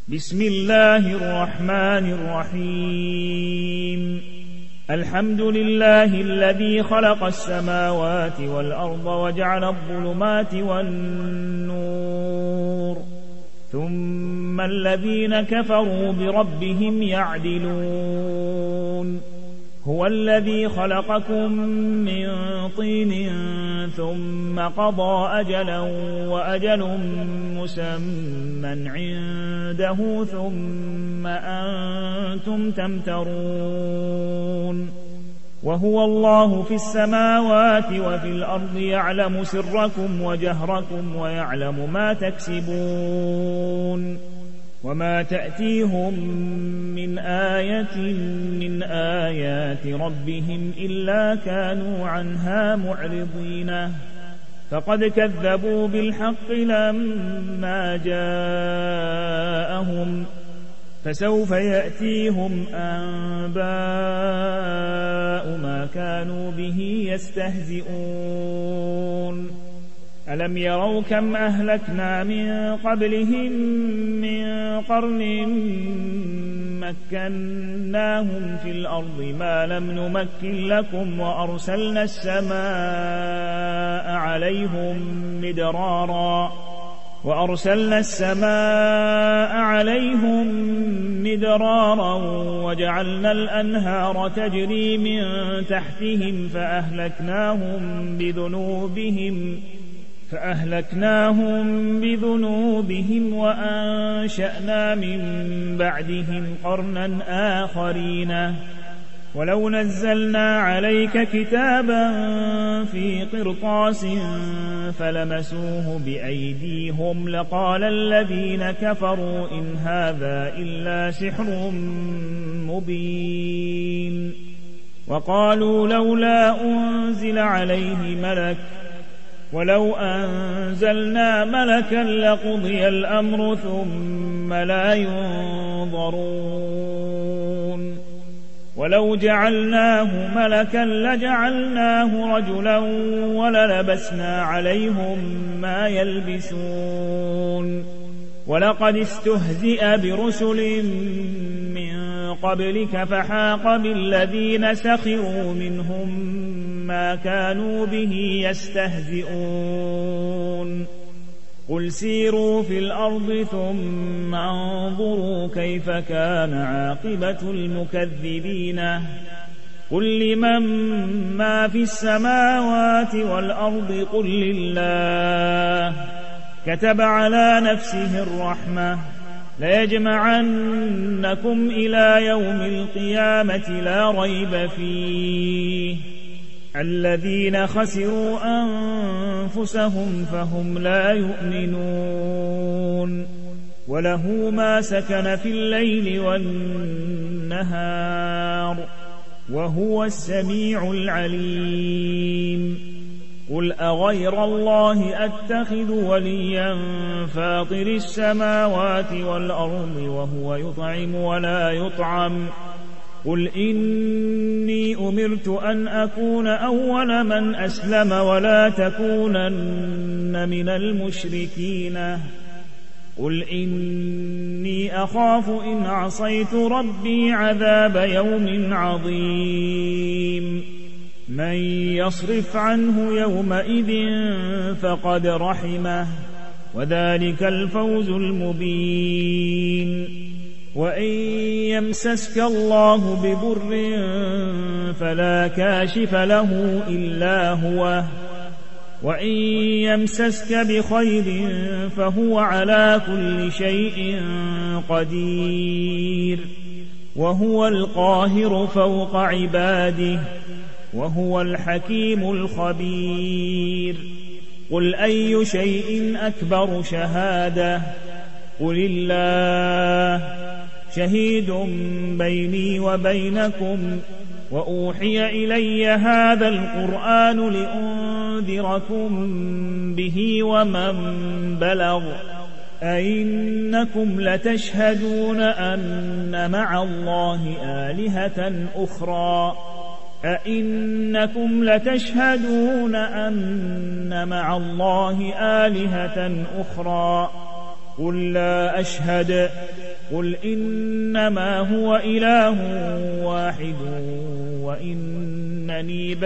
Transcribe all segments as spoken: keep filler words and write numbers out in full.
بسم الله الرحمن الرحيم الحمد لله الذي خلق السماوات والأرض وجعل الظلمات والنور ثم الذين كفروا بربهم يعدلون هو الذي خلقكم من طين ثم قضى أجلا وأجل مسمى عنده ثم أنتم تمترون وهو الله في السماوات وفي الأرض يعلم سركم وجهركم ويعلم ما تكسبون وما تأتيهم من آية من آيات ربهم إلا كانوا عنها معرضين فقد كذبوا بالحق لما جاءهم فسوف يأتيهم أنباء ما كانوا به يستهزئون ألم يروا كم أهلكنا من قبلهم من قرن مكناهم في الأرض ما لم نمكن لكم وأرسلنا السماء عليهم مدرارا وأرسلنا السماء عليهم مدرارا وجعلنا الأنهار تجري من تحتهم فأهلكناهم بذنوبهم فأهلكناهم بذنوبهم وأنشأنا من بعدهم قرنا آخرين ولو نزلنا عليك كتابا في قرطاس فلمسوه بأيديهم لقال الذين كفروا إن هذا إلا سحر مبين وقالوا لولا أنزل عليه ملك ولو أنزلنا ملكا لقضي الأمر ثم لا ينظرون ولو جعلناه ملكا لجعلناه رجلا وللبسنا عليهم ما يلبسون ولقد استهزئ برسل من قبلك فحاق بالذين سخروا منهم ما كانوا به يستهزئون قل سيروا في الأرض ثم انظروا كيف كان عاقبة المكذبين قل لمن ما في السماوات والأرض قل لله كتب على نفسه الرحمة ليجمعنكم إلى يوم القيامة لا ريب فيه الذين خسروا أنفسهم فهم لا يؤمنون وله ما سكن في الليل والنهار وهو السميع العليم قل أغير الله أتخذ وليا فاطر السماوات والأرض وهو يطعم ولا يطعم قل إني أمرت أن أكون أول من أسلم ولا تكونن من المشركين قل إني أخاف إن عصيت ربي عذاب يوم عظيم من يصرف عنه يومئذ فقد رحمه وذلك الفوز المبين وإن يمسسك الله بضر فلا كاشف له إلا هو وإن يمسسك بخير فهو على كل شيء قدير وهو القاهر فوق عباده وهو الحكيم الخبير قل أي شيء أكبر شهادة قل الله شهيد بيني وبينكم وأوحي إلي هذا القرآن لأنذركم به ومن بلغ أئنكم لتشهدون أن مع الله آلهة أخرى أئنكم لتشهدون أن مع الله آلهة أخرى قل لا أشهد قل إنما هو إله واحد وإنني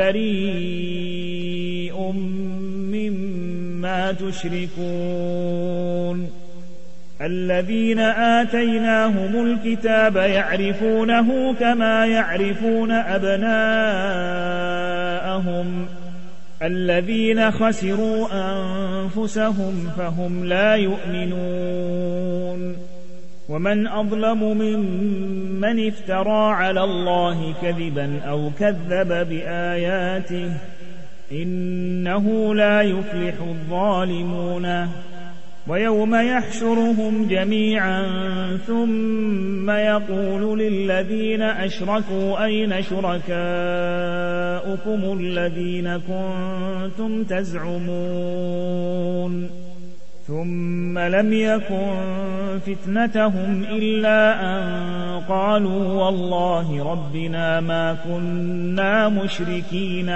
بريء مما تشركون الذين آتيناهم الكتاب يعرفونه كما يعرفون أبناءهم الذين خسروا أنفسهم فهم لا يؤمنون ومن أظلم ممن افترى على الله كذبا أو كذب بآياته إنه لا يفلح الظالمون ويوم يحشرهم جميعا ثم يقول للذين أشركوا أين شركاؤكم الذين كنتم تزعمون ثم لم يكن فتنتهم إلا أن قالوا والله ربنا ما كنا مشركين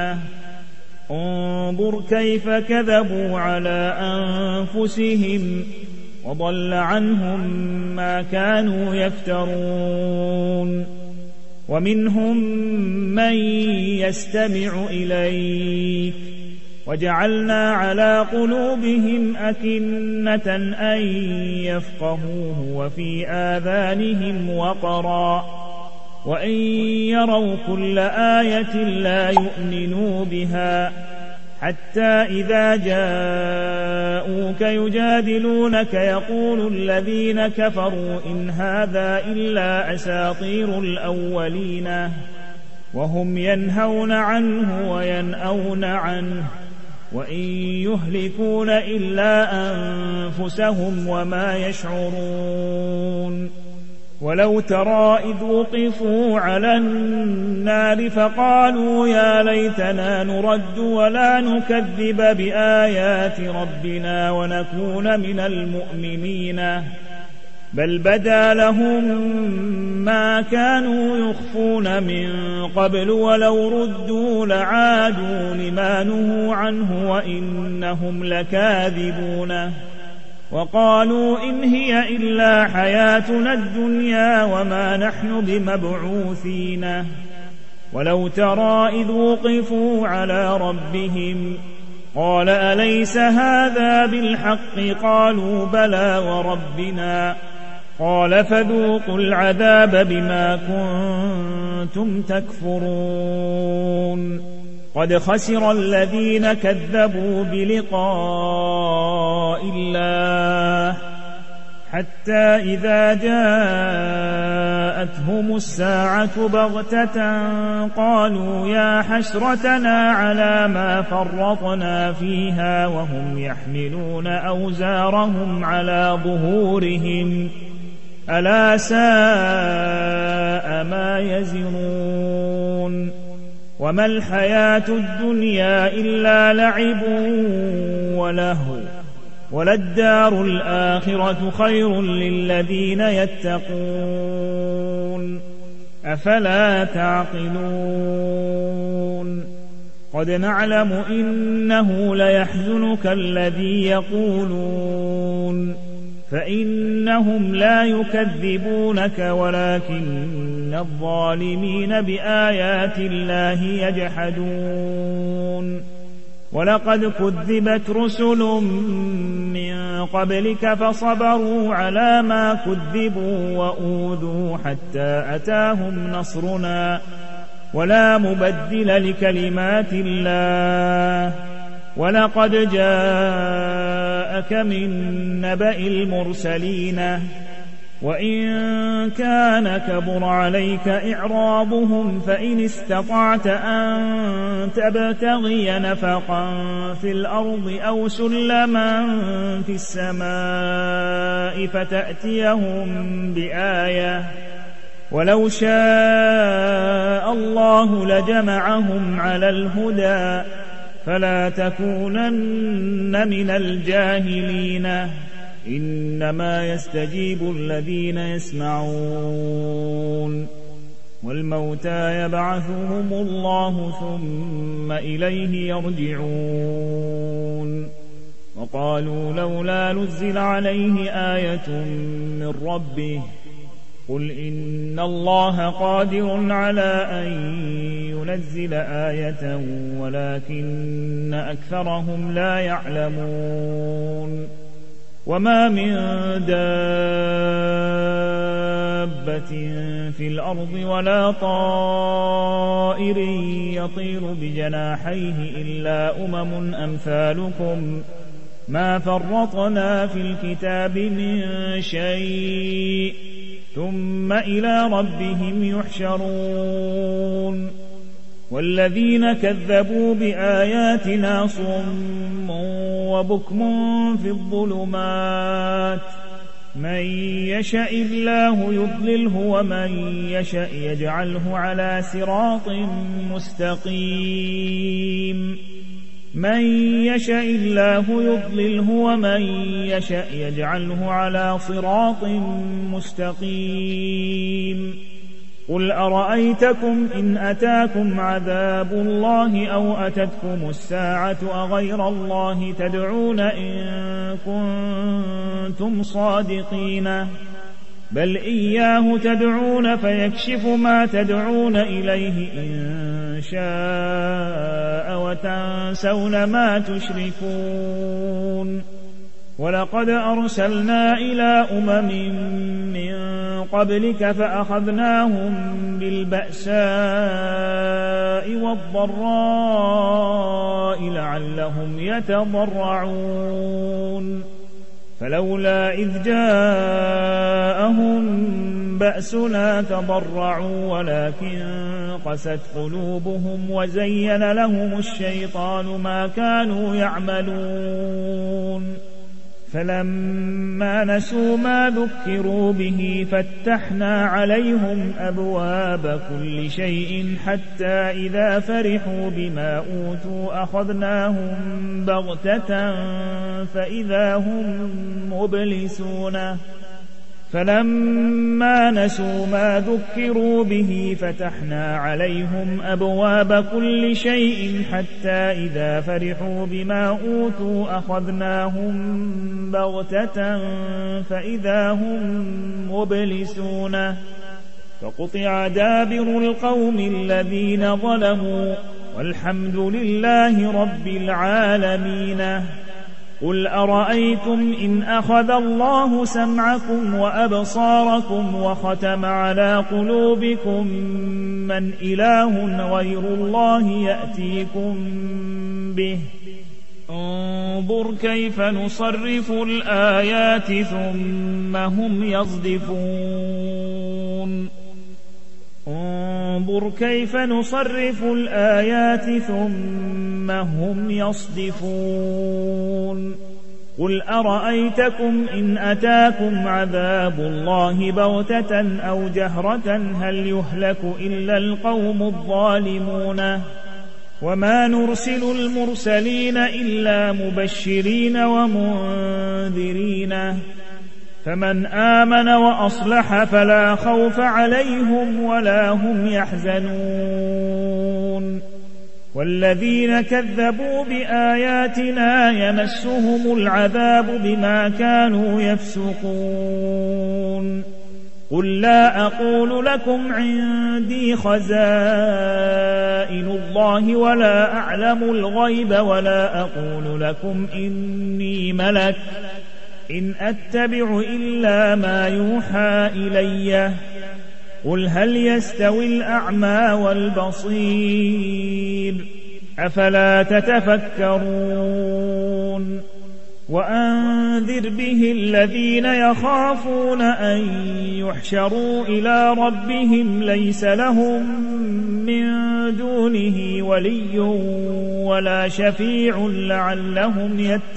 انظر كيف كذبوا على أنفسهم وضل عنهم ما كانوا يفترون ومنهم من يستمع إليك وجعلنا على قلوبهم أكنة أن يفقهوه وفي آذانهم وقرا وإن يروا كل آية لا يؤمنوا بها حتى إذا جاءوك يجادلونك يقول الذين كفروا إن هذا إلا أساطير الأولين وهم ينهون عنه وينأون عنه وإن يهلكون إلا أنفسهم وما يشعرون ولو ترى إذ وقفوا على النار فقالوا يا ليتنا نرد ولا نكذب بآيات ربنا ونكون من المؤمنين بل بدا لهم ما كانوا يخفون من قبل ولو ردوا لعادوا لما نهوا عنه وإنهم لكاذبون وقالوا إن هي إلا حياتنا الدنيا وما نحن بمبعوثين ولو ترى إذ وقفوا على ربهم قال أليس هذا بالحق قالوا بلى وربنا قال فذوقوا العذاب بما كنتم تكفرون قد خسر الذين كذبوا بلقاء الله حتى إذا جاءتهم الساعة بغتة قالوا يا حسرتنا على ما فرطنا فيها وهم يحملون أوزارهم على ظهورهم ألا ساء ما يزرون وما الحياة الدنيا إلا لعب ولهو وللدار الآخرة خير للذين يتقون أفلا تعقلون قد نعلم إنه ليحزنك الذي يقولون فإنهم لا يكذبونك ولكن الظالمين بآيات الله يجحدون ولقد كذبت رسل من قبلك فصبروا على ما كذبوا وأوذوا حتى أتاهم نصرنا ولا مبدل لكلمات الله ولقد جاءك من نبأ المرسلين وإن كان كبر عليك إعراضهم فإن استطعت أن تبتغي نفقا في الأرض أو سلما في السماء فتأتيهم بآية ولو شاء الله لجمعهم على الهدى فلا تكونن من الجاهلين إنما يستجيب الذين يسمعون والموتى يبعثهم الله ثم إليه يرجعون وقالوا لولا نزل عليه آية من ربه قل إن الله قادر على أن ينزل آية ولكن أكثرهم لا يعلمون وما من دابة في الأرض ولا طائر يطير بجناحيه إلا أمم أمثالكم ما فرطنا في الكتاب من شيء ثم إلى ربهم يحشرون والذين كذبوا بآياتنا صم وبكم في الظلمات من يشاء الله يضلله ومن يشاء يجعله على صراط مستقيم من يشاء الله يضلله ومن يشاء يجعله على صراط مستقيم قل أرأيتكم إن أتاكم عذاب الله أو أتتكم الساعة أغير الله تدعون إن كنتم صادقين بل إياه تدعون فيكشف ما تدعون إليه إن شاء وتنسون ما تشركون ولقد أرسلنا إلى أمم من قبلك فأخذناهم بالبأساء والضراء لعلهم يتضرعون فلولا إذ جاءهم بأسنا تضرعوا ولكن قست قلوبهم وزين لهم الشيطان ما كانوا يعملون فلما نسوا ما ذكروا به فتحنا عليهم أبواب كل شيء حتى إذا فرحوا بما أوتوا أخذناهم بغتة فإذا هم مبلسون فلما نسوا ما ذكروا به فتحنا عليهم أبواب كل شيء حتى إذا فرحوا بما أوتوا أخذناهم بغتة فإذا هم مبلسون فقطع دابر القوم الذين ظلموا والحمد لله رب العالمين قل أرأيتم إن أخذ الله سمعكم وأبصاركم وختم على قلوبكم من إله غير الله يأتيكم به انظر كيف نصرف الآيات ثم هم يصدفون انظر كيف نصرف الآيات ثم هم يصدفون قل أرأيتكم إن أتاكم عذاب الله بغتة أو جهرة هل يهلك إلا القوم الظالمون وما نرسل المرسلين إلا مبشرين ومنذرين فمن آمن وأصلح فلا خوف عليهم ولا هم يحزنون والذين كذبوا بآياتنا يمسهم العذاب بما كانوا يفسقون قل لا أقول لكم عندي خزائن الله ولا أعلم الغيب ولا أقول لكم إني ملك إن أتبع إلا ما يوحى إلي قل هل يستوي الأعمى والبصير أفلا تتفكرون وأنذر به الذين يخافون أن يحشروا إلى ربهم ليس لهم من دونه ولي ولا شفيع لعلهم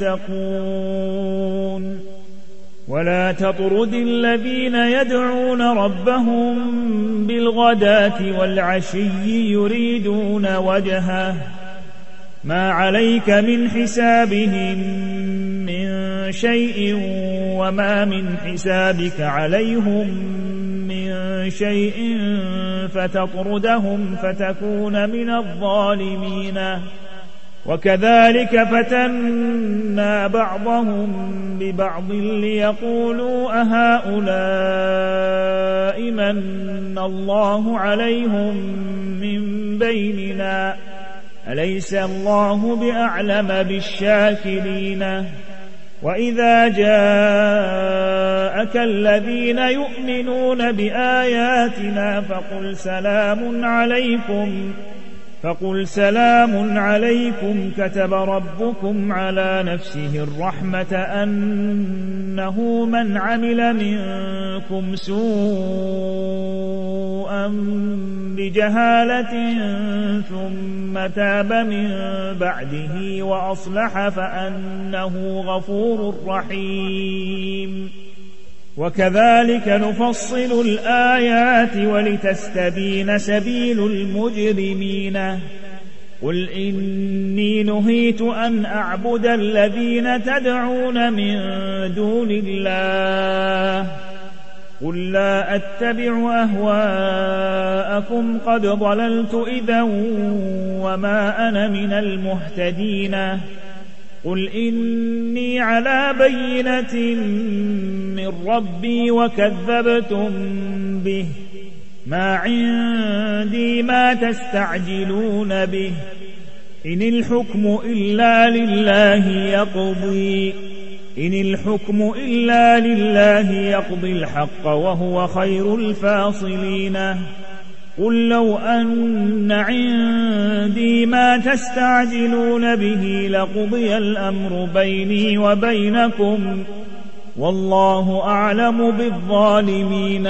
يتقون ولا تطرد الذين يدعون ربهم بالغداة والعشي يريدون وجهه ما عليك من حسابهم من شيء وما من حسابك عليهم من شيء فتطردهم فتكون من الظالمين وكذلك فتنا بعضهم ببعض ليقولوا أهؤلاء من الله عليهم من بيننا أليس الله بأعلم بالشاكرين وإذا جاءك الذين يؤمنون بآياتنا فقل سلام عليكم فقل سلام عليكم كتب ربكم على نفسه الرحمة أنه من عمل منكم سوءا بجهالة ثم تاب من بعده وأصلح فأنه غفور رحيم وكذلك نفصل الآيات ولتستبين سبيل المجرمين قل إني نهيت أن أعبد الذين تدعون من دون الله قل لا أتبع أهواءكم قد ضللت إذا وما أنا من المهتدين قل إني على بينة من ربي وكذبتم به ما عندي ما تستعجلون به إن الحكم إلا لله يقضي إن الحكم إلا لله يقضي الحق وهو خير الفاصلين قل لو أن عندي ما تستعجلون به لقضي الأمر بيني وبينكم والله أعلم بالظالمين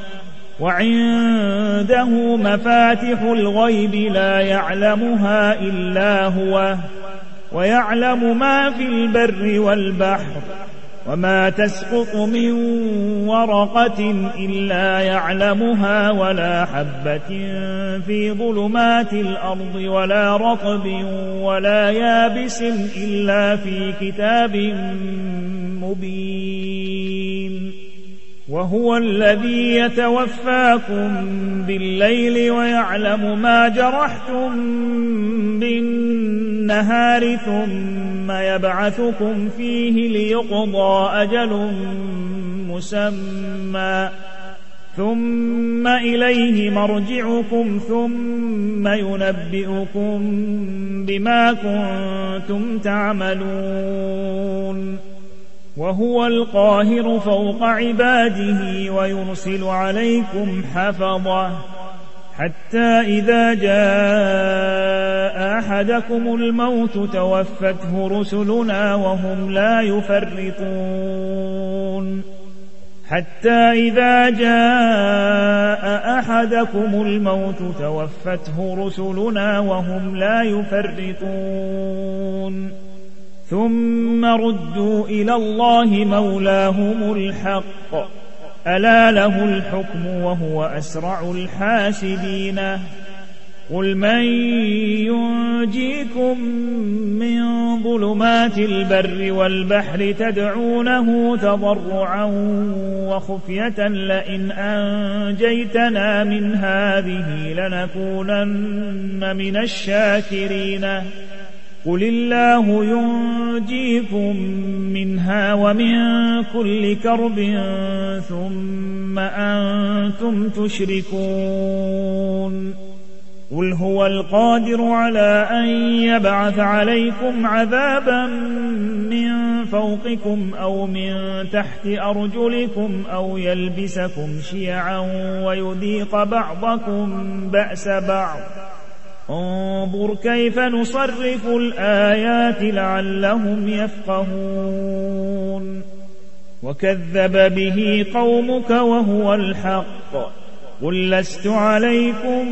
وعنده مفاتح الغيب لا يعلمها إلا هو ويعلم ما في البر والبحر وما تسقط من ورقة إلا يعلمها ولا حبة في ظلمات الأرض ولا رطب ولا يابس إلا في كتاب مبين وهو الذي يتوفاكم بالليل ويعلم ما جرحتم بالنهار ثم يبعثكم فيه ليقضى أجل مسمى ثم إليه مرجعكم ثم ينبئكم بما كنتم تعملون وهو القاهر فوق عباده ويرسل عليكم حفظة حتى إذا جاء أحدكم الموت توفته رسلنا وهم لا يفرطون حتى إذا جاء أحدكم الموت توفته رسلنا وهم لا يفرطون ثم ردوا إلى الله مولاهم الحق ألا له الحكم وهو أسرع الحاسبين قل من ينجيكم من ظلمات البر والبحر تدعونه تضرعا وخفية لئن أنجيتنا من هذه لنكونن من الشاكرين قل الله ينجيكم منها ومن كل كرب ثم أنتم تشركون قل هو القادر على أن يبعث عليكم عذابا من فوقكم أو من تحت أرجلكم أو يلبسكم شيعا ويذيق بعضكم بأس بعض انظر كيف نصرف الآيات لعلهم يفقهون وكذب به قومك وهو الحق قل لست عليكم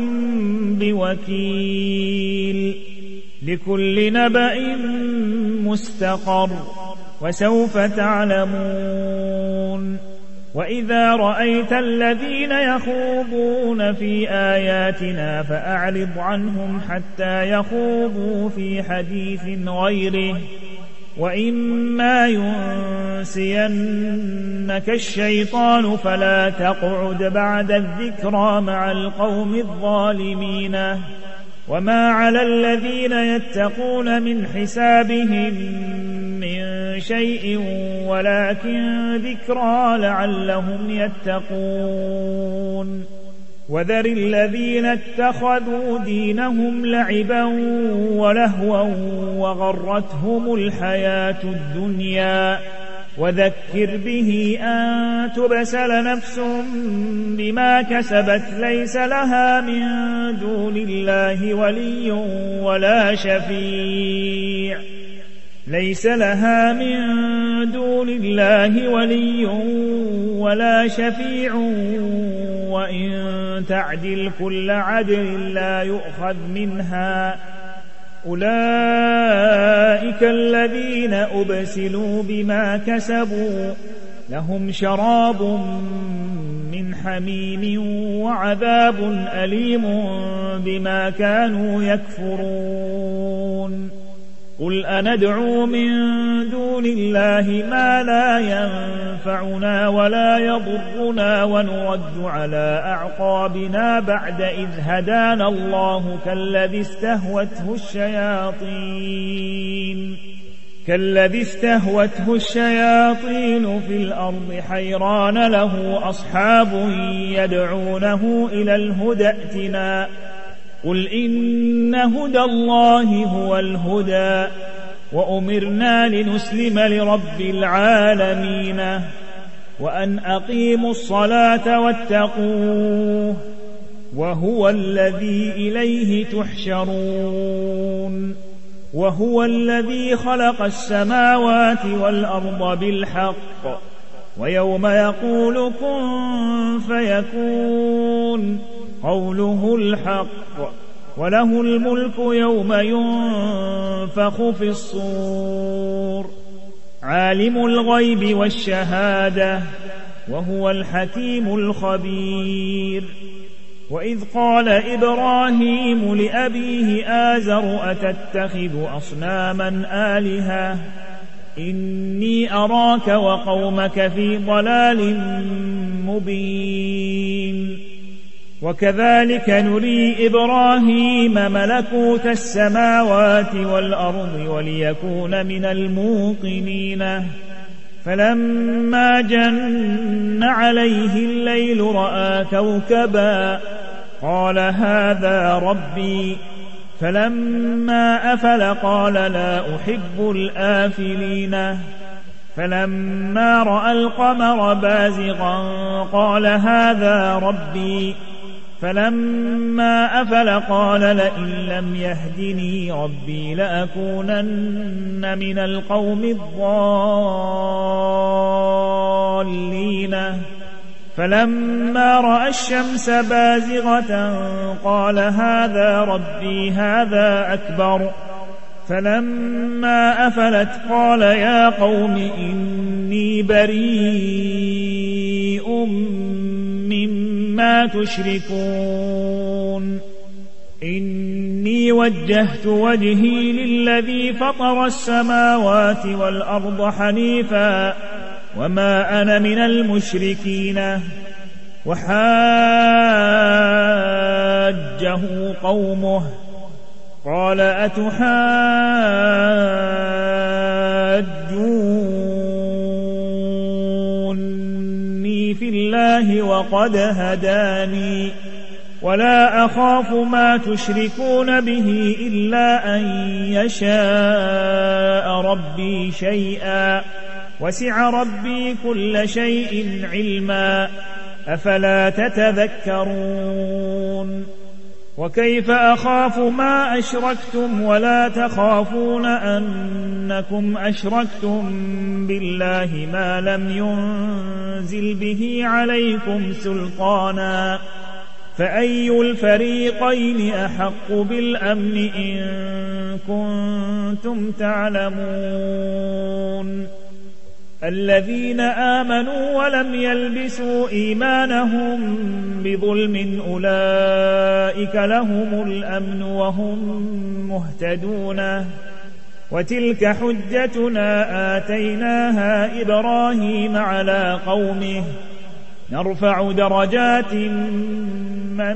بوكيل لكل نبأ مستقر وسوف تعلمون وإذا رأيت الذين يخوضون في آياتنا فأعرض عنهم حتى يخوضوا في حديث غيره وإما ينسينك الشيطان فلا تقعد بعد الذكرى مع القوم الظالمين وما على الذين يتقون من حسابهم من شيء ولكن ذكرى لعلهم يتقون وذر الذين اتخذوا دينهم لعبا ولهوا وغرتهم الحياة الدنيا وذكر به أن تبسل نفس بما كسبت ليس لها من دون الله ولي ولا شفيع ليس لها من دون الله ولي ولا شفيع وإن تعدل كل عدل لا يؤخذ منها أولئك الذين أبسلوا بما كسبوا لهم شراب من حميم وعذاب أليم بما كانوا يكفرون قل أندعو من دون الله ما لا ينفعنا ولا يضرنا ونرد على أعقابنا بعد إذ هدانا الله كالذي استهوته الشياطين كالذي استهوته الشياطين في الأرض حيران له أصحاب يدعونه إلى الهدى ائتنا قل إن هدى الله هو الهدى وأمرنا لنسلم لرب العالمين وأن أقيموا الصلاة واتقوه وهو الذي إليه تحشرون وهو الذي خلق السماوات والأرض بالحق ويوم يقول كن فيكون قوله الحق وله الملك يوم ينفخ في الصور عالم الغيب والشهادة وهو الحكيم الخبير وإذ قال إبراهيم لأبيه آزر أتتخذ أصناما آلهة إني أراك وقومك في ضلال مبين وكذلك نري إبراهيم ملكوت السماوات والأرض وليكون من الموقنين فلما جن عليه الليل رأى كوكبا قال هذا ربي فلما أفل قال لا أحب الآفلين فلما رأى القمر بازغا قال هذا ربي فلما أفل قال لئن لم يهدني ربي لأكونن من القوم الضالين فلما رأى الشمس بازغة قال هذا ربي هذا أكبر فلما أفلت قال يا قوم إني بريء مما تشركون إني وجهت وجهي للذي فطر السماوات والأرض حنيفا وما أنا من المشركين وحاجه قومه قال أتحاجوني في الله وقد هداني ولا أخاف ما تشركون به إلا أن يشاء ربي شيئا وسع ربي كل شيء علما أفلا تتذكرون وكيف أخاف ما أشركتم ولا تخافون أنكم أشركتم بالله ما لم ينزل به عليكم سلطانا فأي الفريقين أحق بالأمن إن كنتم تعلمون الذين آمنوا ولم يلبسوا إيمانهم بظلم أولئك لهم الأمن وهم مهتدون وتلك حجتنا آتيناها إبراهيم على قومه نرفع درجات من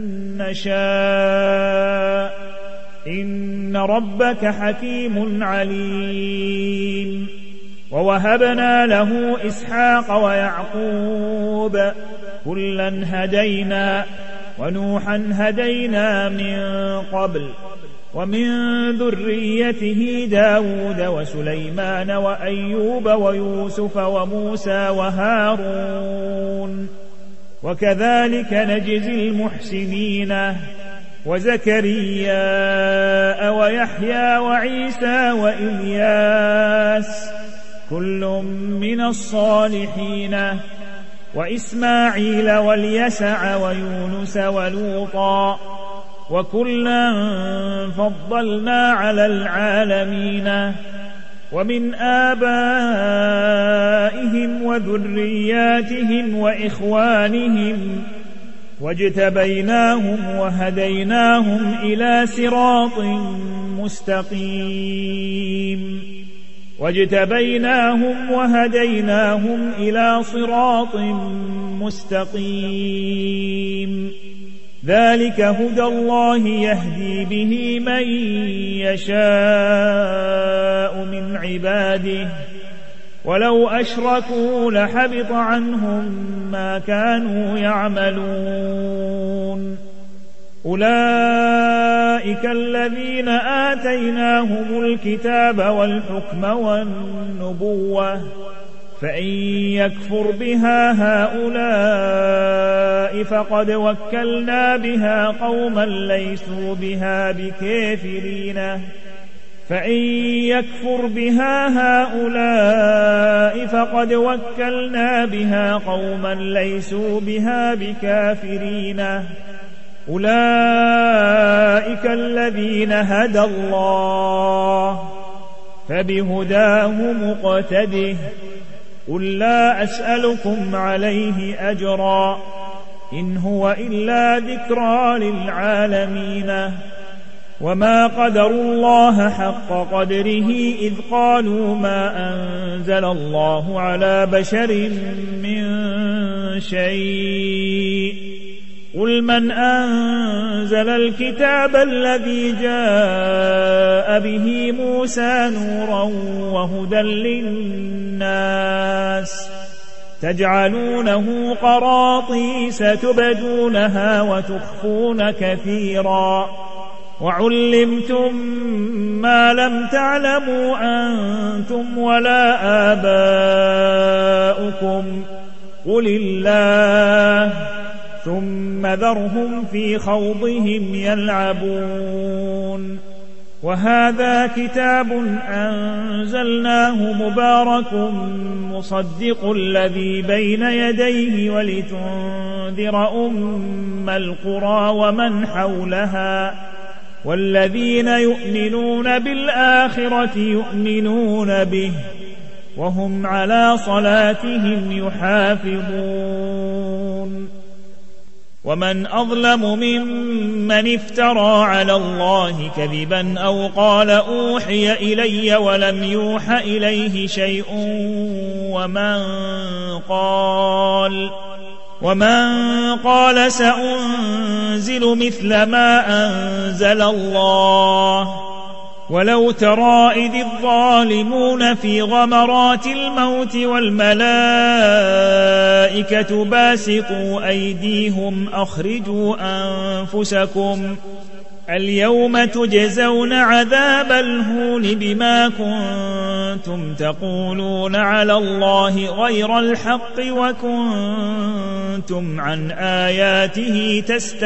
نشاء إن ربك حكيم عليم. ووهبنا له إسحاق ويعقوب كلا هدينا ونوحا هدينا من قبل ومن ذريته داود وسليمان وأيوب ويوسف وموسى وهارون وكذلك نجزي المحسنين وزكريا ويحيى وعيسى وإلياس كل من الصالحين وإسماعيل واليسع ويونس ولوطا وكلا فضلنا على العالمين ومن آبائهم وذرياتهم وإخوانهم واجتبيناهم وهديناهم إلى صراط مستقيم واجتبيناهم وهديناهم إلى صراط مستقيم ذلك هدى الله يهدي به من يشاء من عباده ولو أشركوا لحبط عنهم ما كانوا يعملون. أولئك الذين آتيناهم الكتاب والحكم والنبوة فإن يكفر بها هؤلاء فقد وكلنا بها قوما ليسوا بها بكافرين فإن يكفر بها هؤلاء فقد وكلنا بها قوما ليسوا بها بكافرين أولئك الذين هدى الله فبهداه مقتده قل لا أسألكم عليه أجرا إن هو إلا ذكرى للعالمين. وما قدروا الله حق قدره إذ قالوا ما أنزل الله على بشر من شيء قل من أنزل الكتاب الذي جاء به موسى نورا وهدى للناس تجعلونه قراطيس تبدونها وتخفون كثيرا وعلمتم ما لم تعلموا أنتم ولا آباؤكم قل الله ثم ذرهم في خوضهم يلعبون. وهذا كتاب أنزلناه مبارك مصدق الذي بين يديه ولتنذر أم القرى ومن حولها والذين يؤمنون بالآخرة يؤمنون به وهم على صلاتهم يحافظون. ومن أظلم ممن افترى على الله كذبا أو قال أوحي إلي ولم يوح إليه شيء ومن قال ومن قال سأنزل مثل ما أنزل الله ولو ترى إذ الظالمون في غمرات الموت والملائكة باسطوا أيديهم أخرجوا أنفسكم اليوم تجزون عذاب الهون بما كنتم تقولون على الله غير الحق وكنتم عن آياته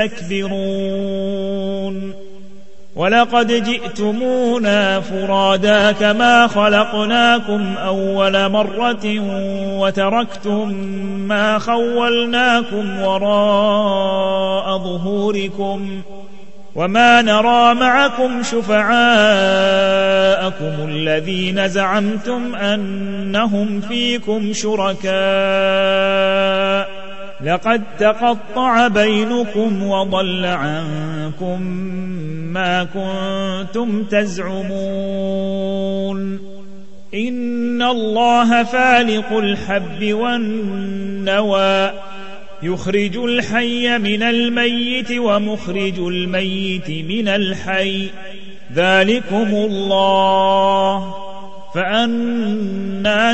تستكبرون. ولقد جئتمونا فرادا كما خلقناكم أول مرة وتركتم ما خولناكم وراء ظهوركم وما نرى معكم شفعاءكم الذين زعمتم أنهم فيكم شركاء لقد تقطع بينكم وضل عنكم ما كنتم تزعمون. إن الله فالق الحب والنوى يخرج الحي من الميت ومخرج الميت من الحي ذلكم الله فأنى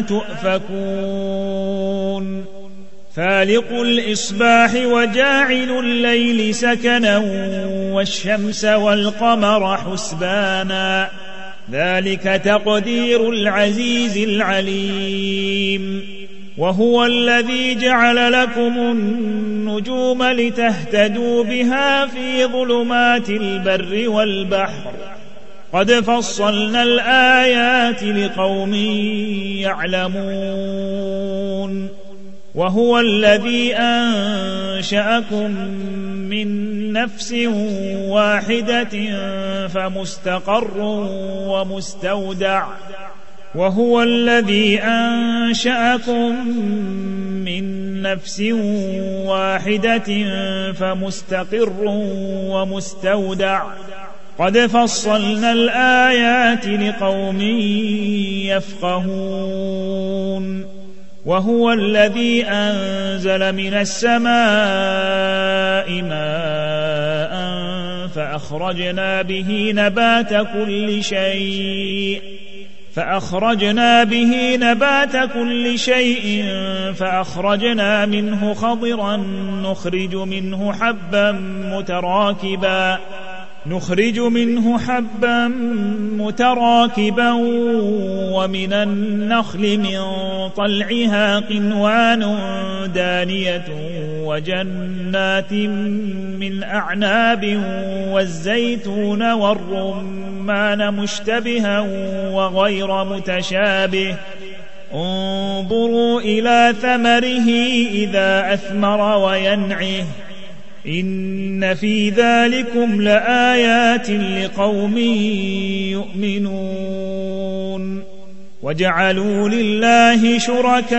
تؤفكون فالق الإصباح وجاعل الليل سكنا والشمس والقمر حسبانا ذلك تقدير العزيز العليم وهو الذي جعل لكم النجوم لتهتدوا بها في ظلمات البر والبحر قد فصلنا الآيات لقوم يعلمون وهو الذي أنشأكم من نفس واحدة فمستقر ومستودع وهو الذي أنشأكم من نفس واحدة فمستقر ومستودع قد فصلنا الآيات لقوم يفقهون وهو الذي أنزل من السماء ماء فأخرجنا به نبات كل شيء فأخرجنا به نبات كل شيء فأخرجنا منه خضرا نخرج منه حبا متراكبا نخرج منه حبا متراكبا ومن النخل من طلعها قنوان دانية وجنات من أعناب والزيتون والرمان مشتبها وغير متشابه انظروا إلى ثمره إذا أثمر وينعه إن في ذلكم لآيات لقوم يؤمنون وجعلوا لله شركاء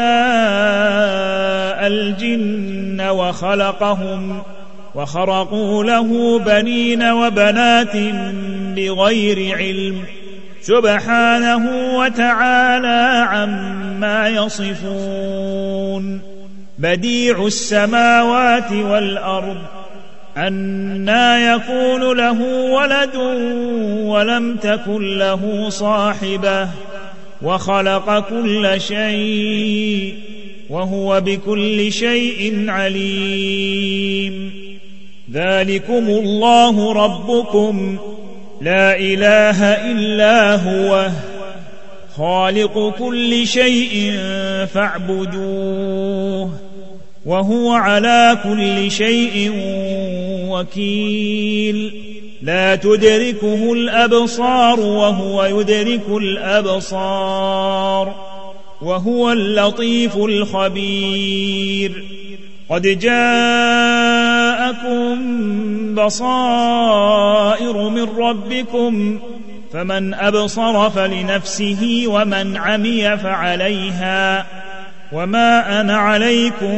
الجن وخلقهم وخرقوا له بنين وبنات بغير علم سبحانه وتعالى عما يصفون بديع السماوات والأرض أنى يكون له ولد ولم تكن له صاحبة وخلق كل شيء وهو بكل شيء عليم ذلكم الله ربكم لا إله إلا هو خالق كل شيء فاعبدوه وهو على كل شيء وكيل لا تدركه الأبصار وهو يدرك الأبصار وهو اللطيف الخبير قد جاءكم بصائر من ربكم فمن أبصر فلنفسه ومن عمي فعليها وما أنا عليكم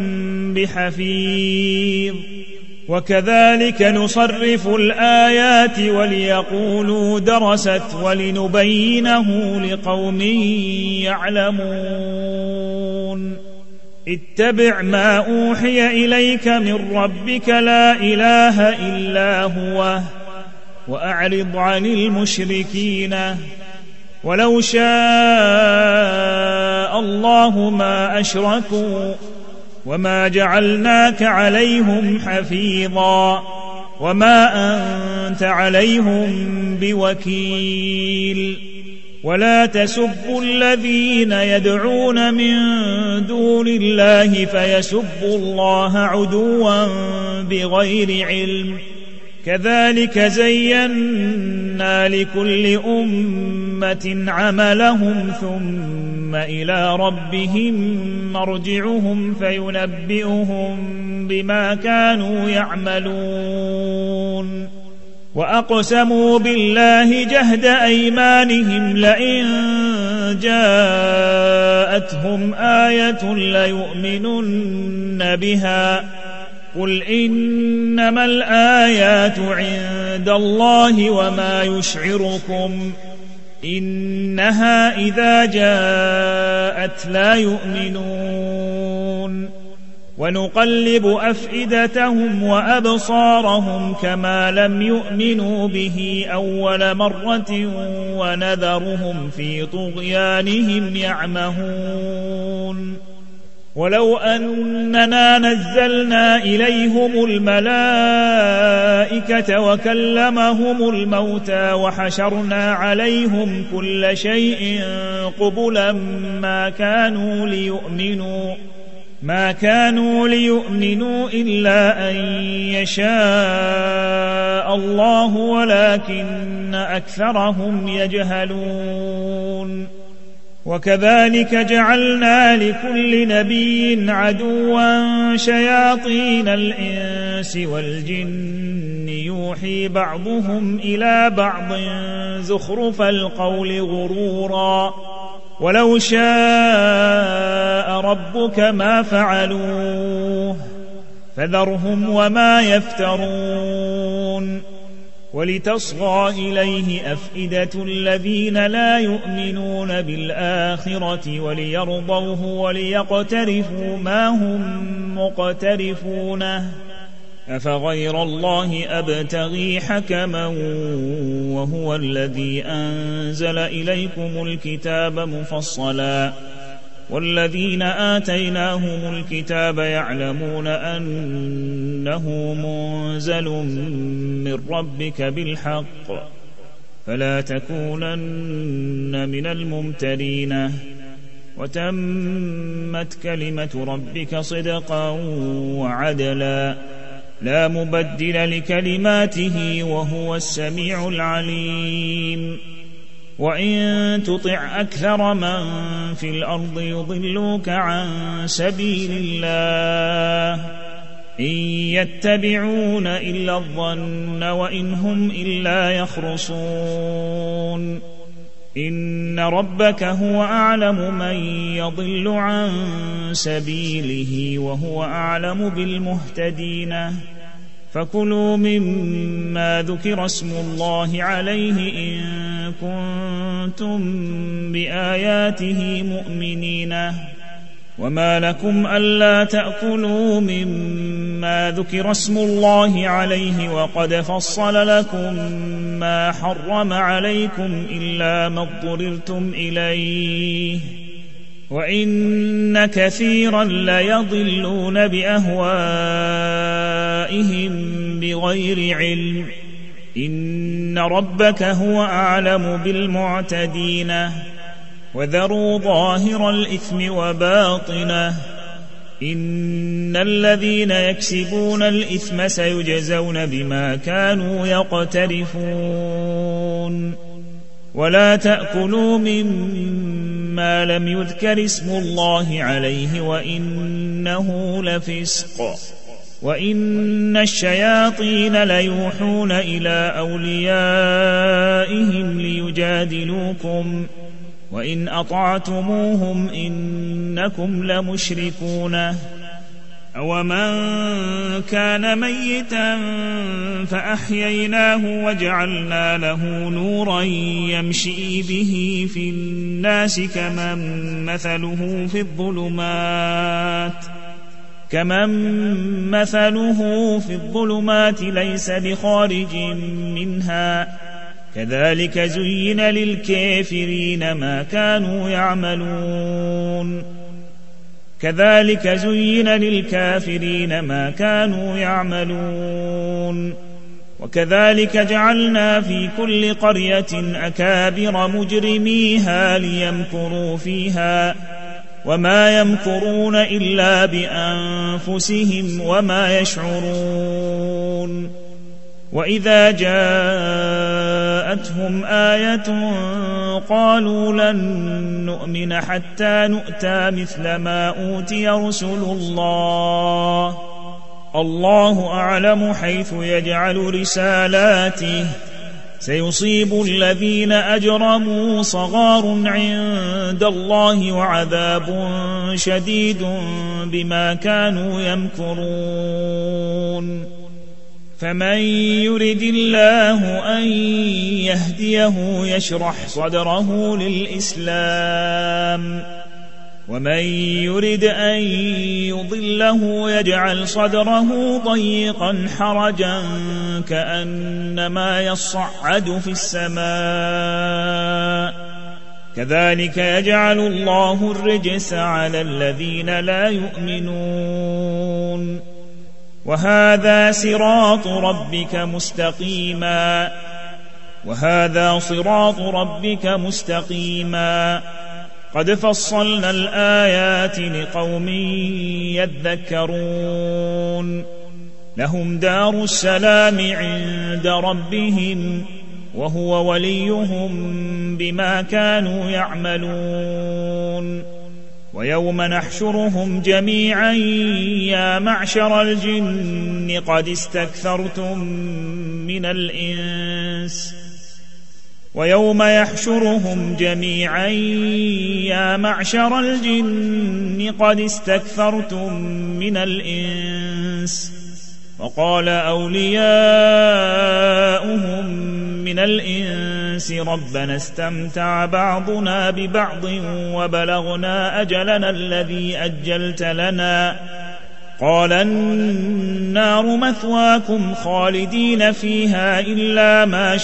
بحفيظ وكذلك نصرف الآيات وليقولوا درست ولنبينه لقوم يعلمون اتبع ما أوحي إليك من ربك لا إله إلا هو وأعرض عن المشركين ولو شاء الله ما أشركوا وما جعلناك عليهم حفيظا وما أنت عليهم بوكيل ولا تسبوا الذين يدعون من دون الله فيسبوا الله عدوا بغير علم كذلك زينا لكل أمة عملهم ثم إلى ربهم مرجعهم فينبئهم بما كانوا يعملون وأقسموا بالله جهد أيمانهم لئن جاءتهم آية ليؤمنن بها قل إنما الآيات عند الله وما يشعركم إنها إذا جاءت لا يؤمنون ونقلب أفئدتهم وأبصارهم كما لم يؤمنوا به أول مرة ونذرهم في طغيانهم يعمهون ولو أننا نزلنا إليهم الملائكة وكلمهم الموتى وحشرنا عليهم كل شيء قبلا ما كانوا ليؤمنوا ما كانوا ليؤمنوا إلا أن يشاء الله ولكن أكثرهم يجهلون وكذلك جعلنا لكل نبي عدوا شياطين الإنس والجن يوحي بعضهم إلى بعض زخرف القول غرورا ولو شاء ربك ما فعلوه فذرهم وما يفترون ولتصغى إليه أفئدة الذين لا يؤمنون بالآخرة وليرضوه وليقترفوا ما هم مقترفونه أفغير الله أبتغي حكما وهو الذي أنزل إليكم الكتاب مفصلا والذين آتيناهم الكتاب يعلمون أنه منزل من ربك بالحق فلا تكونن من الممترين وتمت كلمة ربك صدقا وعدلا لا مبدل لكلماته وهو السميع العليم وإن تطع أكثر من في الأرض يضلوك عن سبيل الله إن يتبعون إلا الظن وإن هم إلا يخرصون إن ربك هو أعلم من يضل عن سبيله وهو أعلم بالمهتدين فكلوا مما ذكر اسم الله عليه إن كنتم بآياته مؤمنين وما لكم ألا تأكلوا مما ذكر اسم الله عليه وقد فصل لكم ما حرم عليكم إلا ما اضطررتم إليه وإن كثيرا ليضلون بأهوائهم بغير علم إن ربك هو أعلم بالمعتدين وذروا ظاهر الإثم وباطنه إن الذين يكسبون الإثم سيجزون بما كانوا يقترفون ولا تأكلوا مما لم يذكر اسم الله عليه وإنه لفسق وإن الشياطين ليوحون إلى أوليائهم ليجادلوكم وإن أطعتموهم إنكم لمشركون أومن كان ميتا فأحييناه وجعلنا له نورا يمشي به في الناس كمن مثله في الظلمات كمن مثله في الظلمات ليس بخارج منها كذلك زين للكافرين ما كانوا يعملون كذلك زين للكافرين ما كانوا يعملون وكذلك جعلنا في كل قرية أكابر مجرميها ليمكروا فيها وما يمكرون إلا بأنفسهم وما يشعرون وإذا جاءتهم آية قالوا لن نؤمن حتى نؤتى مثل ما أوتي رسل الله الله أعلم حيث يجعل رسالاته سيصيب الذين أجرموا صغار عند الله وعذاب شديد بما كانوا يمكرون فمن يرد الله أن يهديه يشرح صدره للإسلام ومن يرد أن يضله يجعل صدره ضيقا حرجا كأنما يصعد في السماء كذلك يجعل الله الرجس على الذين لا يؤمنون وهذا صراط ربك مستقيما وهذا صراط ربك مستقيما قد فصلنا الآيات لقوم يذكرون لهم دار السلام عند ربهم وهو وليهم بما كانوا يعملون ويوم نحشرهم جميعا يا معشر الجن قد استكثرتم من الإنس ويوم يحشرهم جميعا يا معشر الجن قد استكثرتم من الإنس وقال أولياؤهم من الإنس ربنا استمتع بعضنا ببعض وبلغنا أجلنا الذي أجلت لنا قال النار مثواكم خالدين فيها إلا ما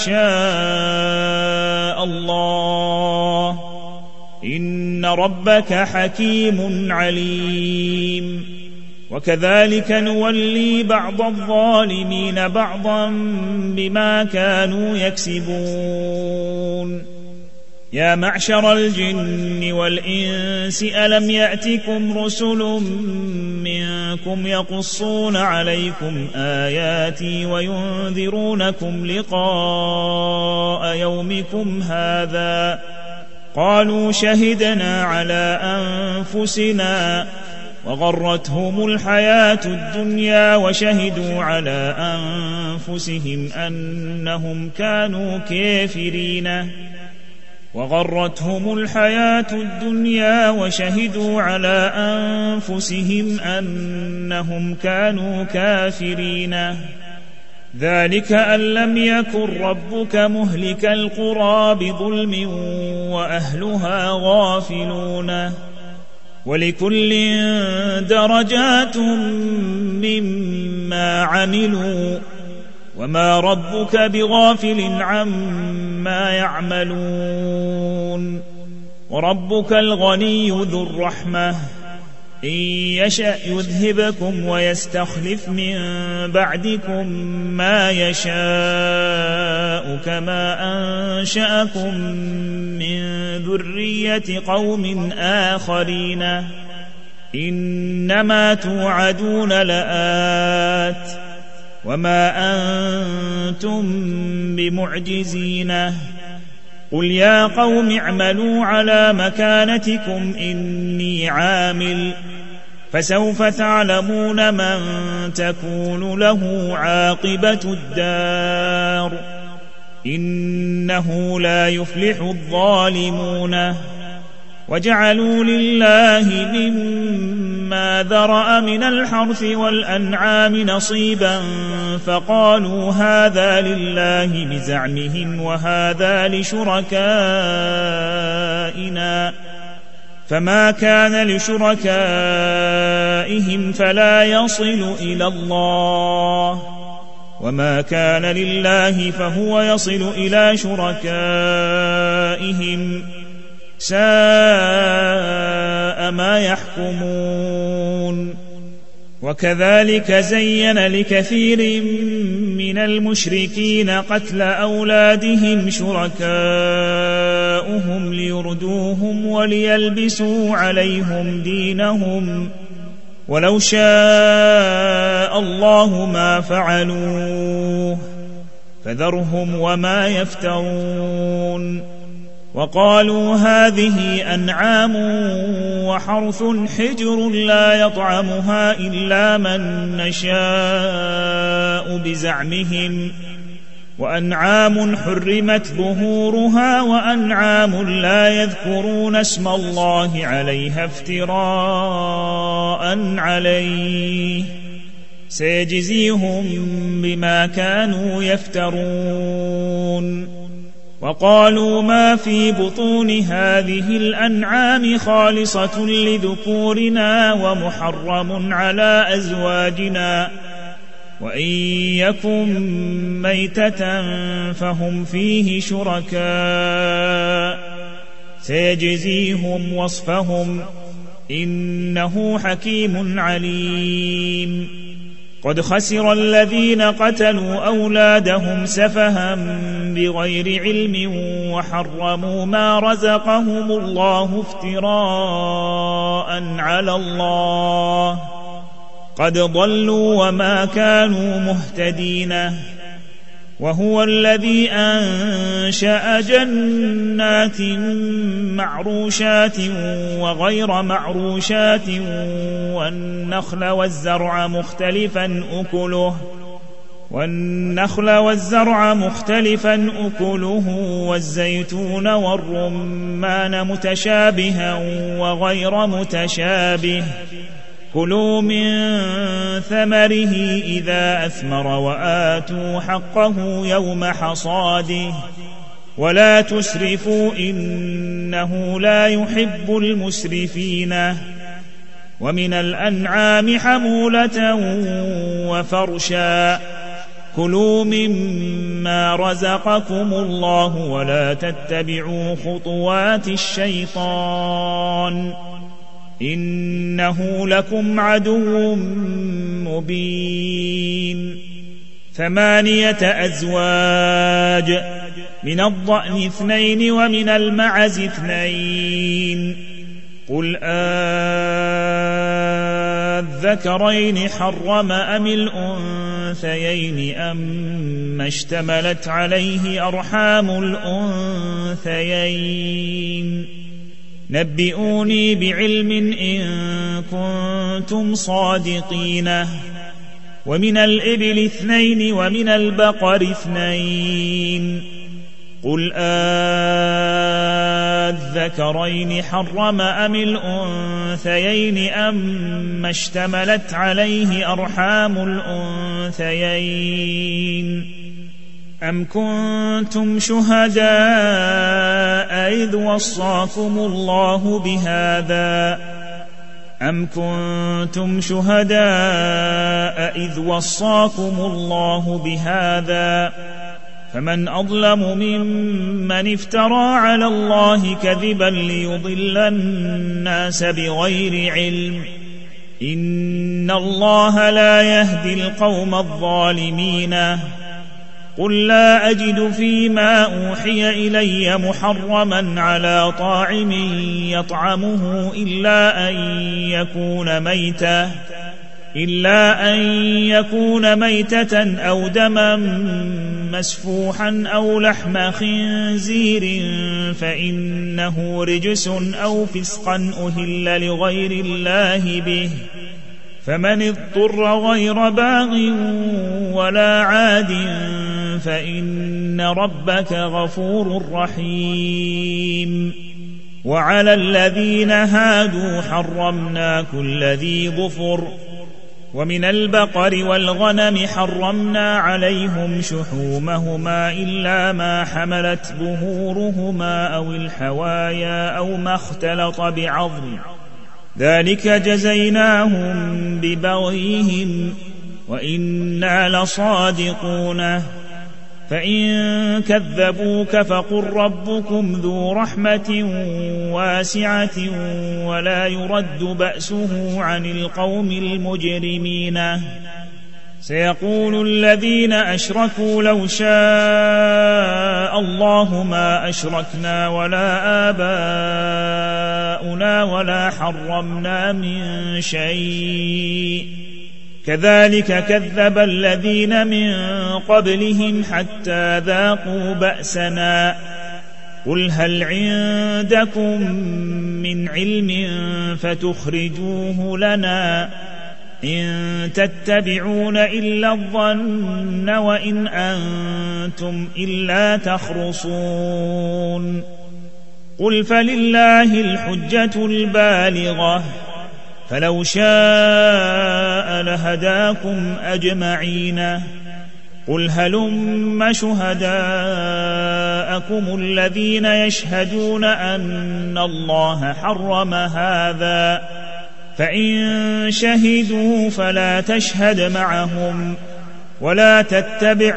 شاء الله إن ربك حكيم عليم وكذلك نولي بعض الظالمين بعضا بما كانوا يكسبون يا معشر الجن والإنس ألم يأتكم رسل منكم يقصون عليكم آياتي وينذرونكم لقاء يومكم هذا قالوا شهدنا على أنفسنا وغرتهم الحياة الدنيا وشهدوا على أنفسهم أنهم كانوا كافرين وغرتهم الحياة الدنيا وشهدوا على أنفسهم أنهم كانوا كافرين ذلك أن لم يكن ربك مهلك القرى بظلم وأهلها غافلون ولكل درجات مما عملوا وما ربك بغافل عما يعملون وربك الغني ذو الرحمة إن يشأ يذهبكم ويستخلف من بعدكم ما يشاء كما أنشأكم من ذرية قوم آخرين إنما توعدون لآت وما أنتم بمعجزين قل يا قوم اعملوا على مكانتكم إني عامل فسوف تعلمون من تكون له عاقبة الدار إنه لا يفلح الظالمون وجعلوا لله مما ذرأ من الحرث والأنعام نصيبا فقالوا هذا لله بزعمهم وهذا لشركائنا فما كان لشركائهم فلا يصل إلى الله وما كان لله فهو يصل إلى شركائهم ساء ما يحكمون وكذلك زين لكثير من المشركين قتل أولادهم شركاؤهم ليردوهم وليلبسوا عليهم دينهم ولو شاء الله ما فعلوه فذرهم وما يفترون وقالوا هذه أنعام وحرث حجر لا يطعمها إلا من نشاء بزعمهم وأنعام حرمت ظهورها وأنعام لا يذكرون اسم الله عليها افتراء عليه سيجزيهم بما كانوا يفترون وقالوا ما في بطون هذه الأنعام خالصة لذكورنا ومحرم على أزواجنا وإن يكن ميتة فهم فيه شركاء سيجزيهم وصفهم إنه حكيم عليم قد خسر الذين قتلوا أولادهم سفها بغير علم وحرموا ما رزقهم الله افتراء على الله قد ضلوا وما كانوا مهتدين وهو الذي أنشأ جنات معروشات وغير معروشات والنخل والزرع مختلفا أكله والنخل والزرع مختلفا أكله والزيتون والرمان متشابها وغير متشابه كلوا من ثمره إذا أثمر وآتوا حقه يوم حصاده ولا تسرفوا إنه لا يحب المسرفين ومن الأنعام حمولة وفرشا كلوا مما رزقكم الله ولا تتبعوا خطوات الشيطان إنه لكم عدو مبين ثمانية أزواج من الضأن اثنين ومن المعز اثنين قل أذكرين حرم أم الأنثيين أم اشتملت عليه أرحام الأنثيين نبئوني بعلم إن كنتم صادقين ومن الإبل اثنين ومن البقر اثنين قل أذكرين حرم أم الأنثيين أم اشتملت عليه أرحام الأنثيين أم كنتم شهداء إذ وصاكم الله بهذا أم كنتم شهداء إذ وصاكم الله بهذا فمن أظلم ممن افترى على الله كذبا ليضل الناس بغير علم إن الله لا يهدي القوم الظالمين قل لا أجد فيما أوحي إلي محرما على طاعم يطعمه إلا أن يكون ميتة إلا أن يكون ميتة أو دما مسفوحا أو لحم خنزير فإنه رجس أو فسقا أهل لغير الله به فمن اضطر غير باغ ولا عاد فإن ربك غفور رحيم وعلى الذين هادوا حرمنا كل ذي ظفر ومن البقر والغنم حرمنا عليهم شحومهما إلا ما حملت ظهورهما أو الحوايا أو ما اختلط بعظم ذلك جزيناهم ببغيهم وإنا لصادقون فإن كذبوك فقل ربكم ذو رحمة واسعة ولا يرد بأسه عن القوم المجرمين سيقول الذين أشركوا لو شاء الله ما أشركنا ولا آباؤنا ولا حرمنا من شيء كذلك كذب الذين من قبلهم حتى ذاقوا بأسنا قل هل عندكم من علم فتخرجوه لنا إن تتبعون إلا الظن وإن أنتم إلا تخرصون قل فلله الحجة البالغة فلو شاء لهداكم أجمعين. قل هلم شهداءكم الذين يشهدون أن الله حرم هذا، فإن شهدوا فلا تشهد معهم، ولا تتبع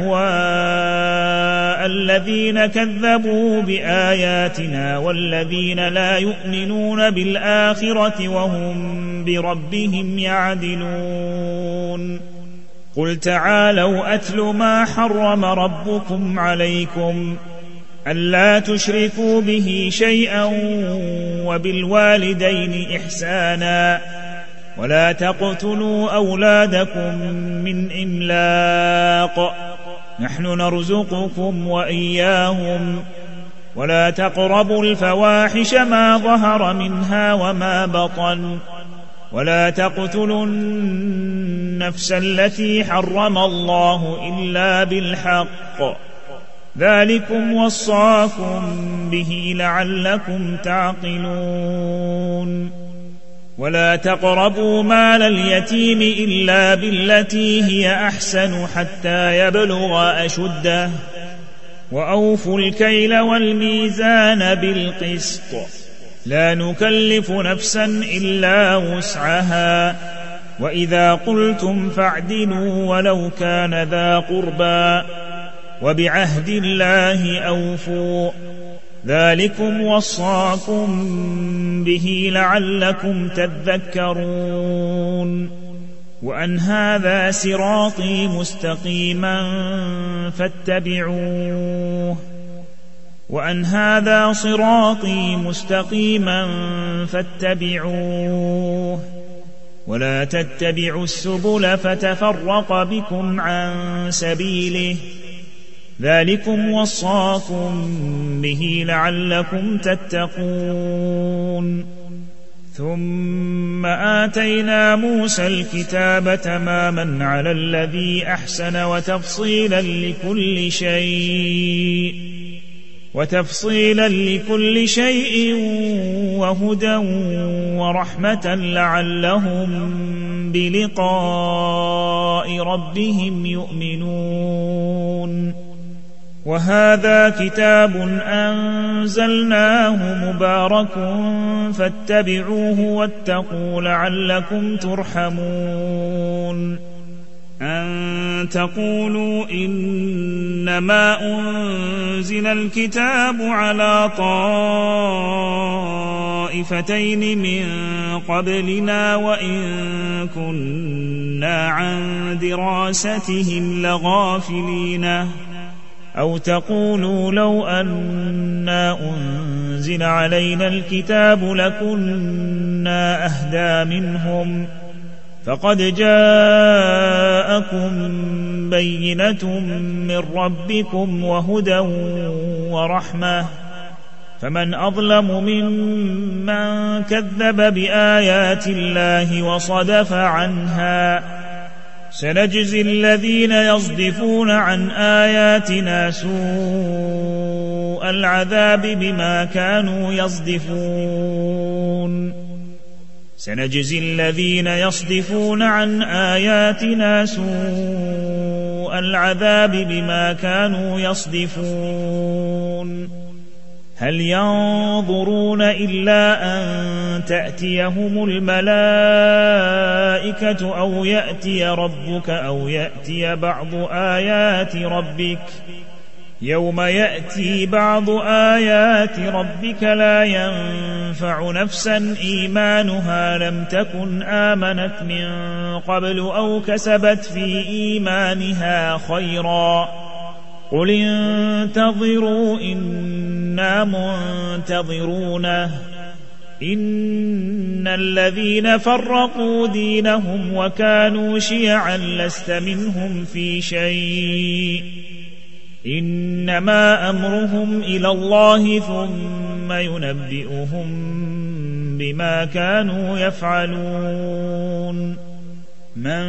أهواء الذين كذبوا بآياتنا والذين لا يؤمنون بالآخرة وهم بربهم يعدلون. قل تعالوا أتل ما حرم ربكم عليكم ألا تشركوا به شيئا وبالوالدين إحسانا ولا تقتلوا أولادكم من إملاق نحن نرزقكم وإياهم ولا تقربوا الفواحش ما ظهر منها وما بطن ولا تقتلوا النفس التي حرم الله إلا بالحق ذلكم وصاكم به لعلكم تعقلون. ولا تقربوا مال اليتيم إلا بالتي هي أحسن حتى يبلغ أشده وأوفوا الكيل والميزان بالقسط لا نكلف نفسا إلا وسعها وإذا قلتم فاعدلوا ولو كان ذا قربى وبعهد الله أوفوا ذلكم وصاكم به لعلكم تذكرون. وأن هذا صراطي مستقيما فاتبعوه وأن هذا صراطي مستقيما فاتبعوه ولا تتبعوا السبل فتفرق بكم عن سبيله ذلكم وصاكم به لعلكم تتقون. ثم آتينا موسى الكتاب تماما على الذي أحسن وتفصيلا لكل شيء وتفصيلا لكل شيء وهدى ورحمة لعلهم بلقاء ربهم يؤمنون. وهذا كتاب أنزلناه مبارك فاتبعوه واتقوا لعلكم ترحمون. أن تقولوا إنما أنزل الكتاب على طائفتين من قبلنا وإن كنا عن دراستهم لغافلين أو تقولوا لو أنا أنزل علينا الكتاب لكنا أهدى منهم فقد جاءكم بينة من ربكم وهدى ورحمة فمن أظلم ممن كذب بآيات الله وصدف عنها سنجزي الذين يصدفون عن آياتنا سوء العذاب بما كانوا يصدفون سنجزي الذين يصدفون عن آياتنا سوء العذاب بما كانوا يصدفون. هل ينظرون إلا أن تأتيهم الملائكة أو يأتي ربك أو يأتي بعض آيات ربك يوم يأتي بعض آيات ربك لا ينفع نفسا إيمانها لم تكن آمنت من قبل أو كسبت في إيمانها خيرا قل انتظروا إنا منتظرون إن الذين فرقوا دينهم وكانوا شيعا لست منهم في شيء إنما أمرهم إلى الله ثم ينبئهم بما كانوا يفعلون. من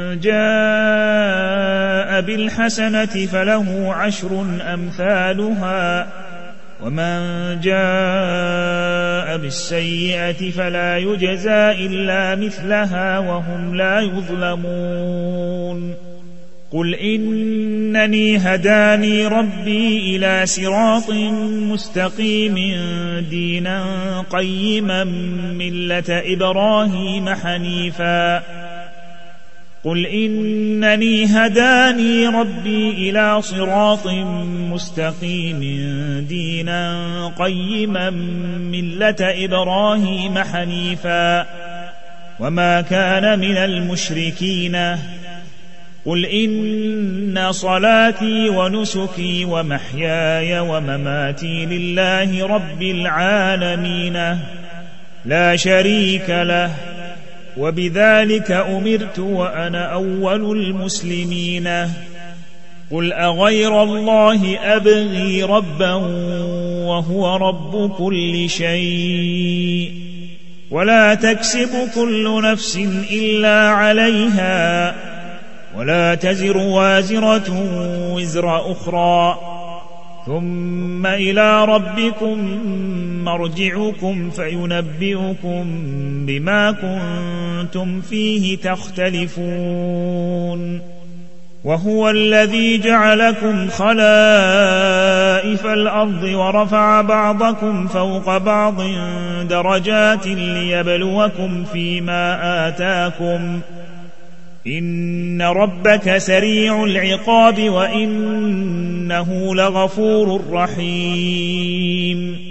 جاء بالحسنة فله عشر أمثالها ومن جاء بالسيئة فلا يجزى إلا مثلها وهم لا يظلمون قل إنني هداني ربي إلى صراط مستقيم دينا قيما ملة إبراهيم حنيفا قل إنني هداني ربي إلى صراط مستقيم دينا قيما ملة إبراهيم حنيفا وما كان من المشركين قل إن صلاتي ونسكي ومحياي ومماتي لله رب العالمين لا شريك له وبذلك أمرت وأنا أول المسلمين قل أغير الله أبغي ربا وهو رب كل شيء ولا تكسب كل نفس إلا عليها ولا تزر وازرة وزر أخرى ثم إلى ربكم مرجعكم فينبئكم بما كنتم فيه تختلفون وهو الذي جعلكم خلائف الأرض ورفع بعضكم فوق بعض درجات ليبلوكم فيما آتاكم إن ربك سريع العقاب وإنه لغفور رحيم